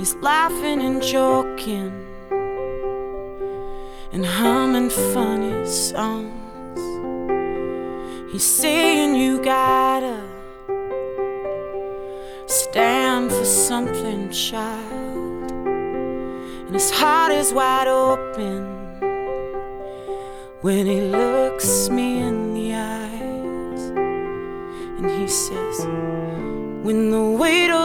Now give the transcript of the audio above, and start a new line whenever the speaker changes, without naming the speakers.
He's laughing and joking and humming funny songs. He's saying you gotta stand for something, child. And his heart is wide open when he looks me in the eyes. And he says, when the weight of